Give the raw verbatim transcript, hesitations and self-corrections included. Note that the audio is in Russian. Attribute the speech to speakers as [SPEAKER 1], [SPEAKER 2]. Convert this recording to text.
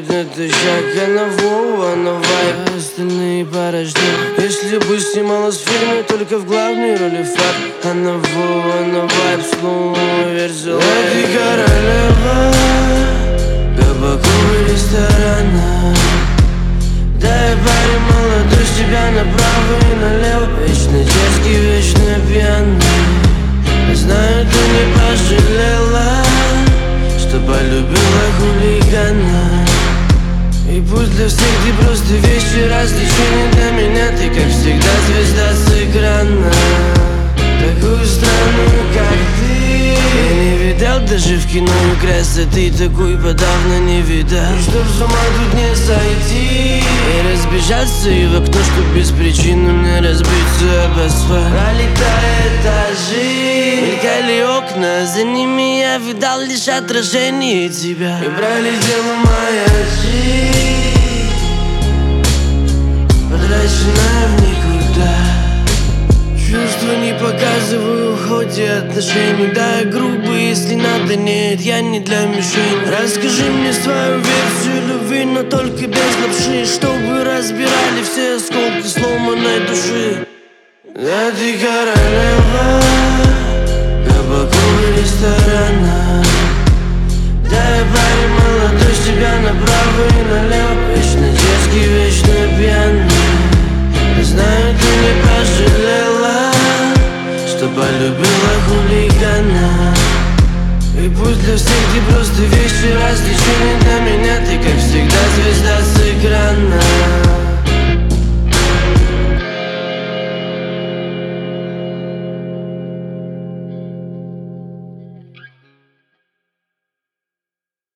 [SPEAKER 1] на тысячах, она вова, она вайп, а остальные порождения. Если бы снималась в фильме только в главной роли факт, она вова, она вайп, словно версия. А ты королева кабаков и ресторанов. Дай парень молодой, с тебя направо и налево. Вечно дерзкий, вечно пьяный. Знаю, ты не пожалела, что полюбила хулигана. И пусть для всех ты просто вещи, развлечения для меня. Ты, как всегда, звезда с экрана. Такую странную, как ты, я не видал даже в кино и красоты такой подавно не видал. И чтоб с ума тут не сойти и разбежаться и в окно, чтоб без причины мне разбиться об асфальт. Пролетая этажи, мелькали окна, за ними я видал лишь отражение тебя. И пролетела моя жизнь, потраченная в никуда. Чувства не показываю в ходе отношений. Да, я грубый, если надо, нет, я не для мишени. Расскажи мне свою версию любви, но только без лапши, чтобы разбирали все осколки сломанной души. Да, ты королева кабаков и ресторанов. Да, я парень молодой, с